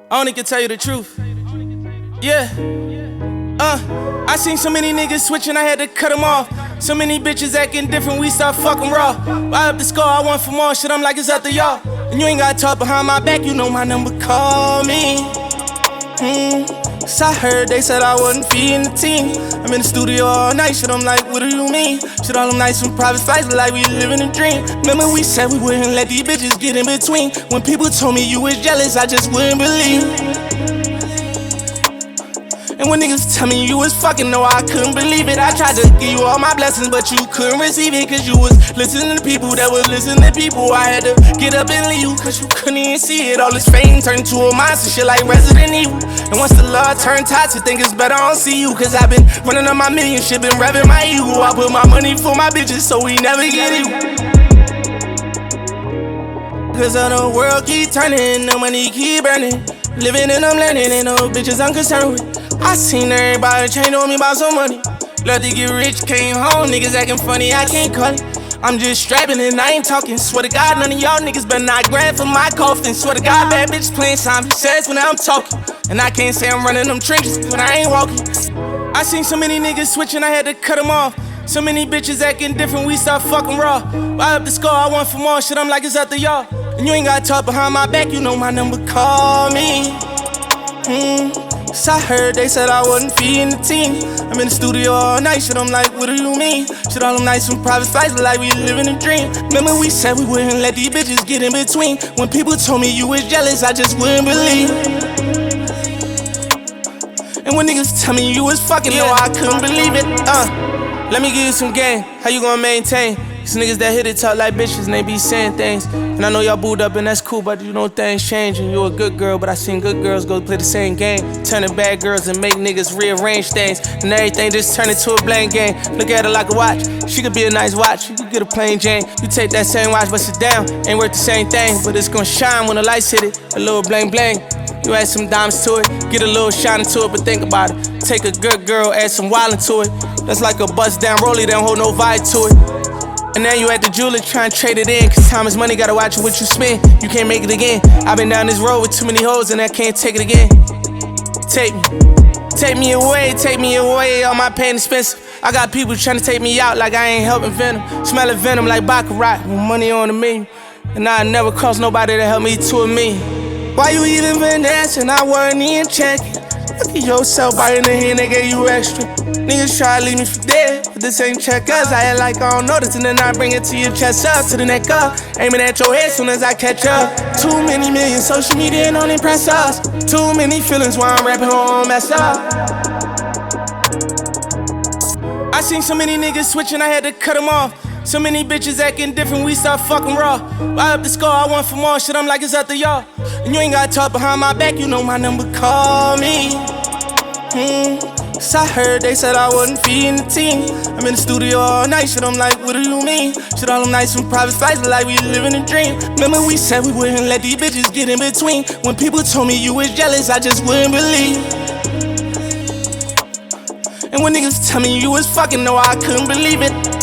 I only can tell you the truth. Yeah. I seen so many niggas switching, I had to cut them off. So many bitches acting different, we start fucking raw. I up the score, I want for more shit, I'm like it's up to y'all. And you ain't gotta talk behind my back, you know my number, call me. So I heard they said I wasn't feeding the team. I'm in the studio all night, shit, I'm like, what do you mean? Shit, all them nights from private flights, like we living a dream. Remember we said we wouldn't let these bitches get in between. When people told me you was jealous, I just wouldn't believe. And when niggas tell me you was fucking, no, I couldn't believe it. I tried to give you all my blessings, but you couldn't receive it. Cause you was listening to people that was listening to people. I had to get up and leave you, cause you couldn't even see it. All this fame turned to a monster, shit like Resident Evil. And once the love turned toxic, think it's better I don't see you. Cause I've been running on my million shit, been revving my ego. I put my money for my bitches, so we never get it. Cause all the world keep turning, the money keep burning. Living and I'm learning, ain't no bitches I'm concerned with. I seen everybody change on me about some money. Love to get rich, came home, niggas acting funny, I can't call it. I'm just strapping and I ain't talking. Swear to God, none of y'all niggas better not grab for my coffin. Swear to God, bad bitches playing Simon Says when I'm talking. And I can't say I'm running them trenches when I ain't walking. I seen so many niggas switching, I had to cut them off. So many bitches acting different, we start fucking raw. I up the score, I want for more shit, I'm like it's up to y'all. And you ain't gotta talk behind my back, you know my number, call me. So I heard they said I wasn't feeding the team. I'm in the studio all night, shit, I'm like, what do you mean? Shit, all them nights from private flights, like we living a dream. Remember we said we wouldn't let these bitches get in between. When people told me you was jealous, I just wouldn't believe. And when niggas tell me you was fucking, no, I couldn't believe it. Let me give you some game, how you gonna maintain? These niggas that hit it talk like bitches and they be saying things. And I know y'all booed up and that's cool, but you know things changing. You a good girl, but I seen good girls go play the same game. Turning bad girls and make niggas rearrange things. And everything just turn into a blank game. Look at her like a watch, she could be a nice watch. You could get a plain Jane. You take that same watch, bust it down, ain't worth the same thing. But it's gonna shine when the lights hit it, a little bling bling. You add some diamonds to it, get a little shine into it, but think about it. Take a good girl, add some wildin' to it. That's like a bust down rollie, they don't hold no vibe to it. And now you at the jeweler trying to trade it in. Cause time is money, gotta watch what you spend. You can't make it again. I've been down this road with too many hoes and I can't take it again. Take me away, all my pain expensive. I got people trying to take me out like I ain't helping Venom. Smelling venom like Baccarat, with money on the menu. And I never crossed nobody to help me to a me. Why you even been dancing? I wasn't even checking. Look at yourself biting the hand, they gave you extra. Niggas try to leave me for dead, but this ain't checkers. I act like I don't notice, and then I bring it to your chest up, to the neck up. Aiming at your head soon as I catch up. Too many million social media don't impress us. Too many feelings while I'm rapping on mess up. I seen so many niggas switching, I had to cut them off. So many bitches acting different, we start fucking raw. I up the score, I want for more shit, I'm like it's up to y'all. And you ain't gotta talk behind my back, you know my number, call me. So I heard they said I wasn't feeding the team. I'm in the studio all night, shit, I'm like, what do you mean? Shit, all them nights from private flights, like we living a dream. Remember we said we wouldn't let these bitches get in between. When people told me you was jealous, I just wouldn't believe. And when niggas tell me you was fucking, no, I couldn't believe it.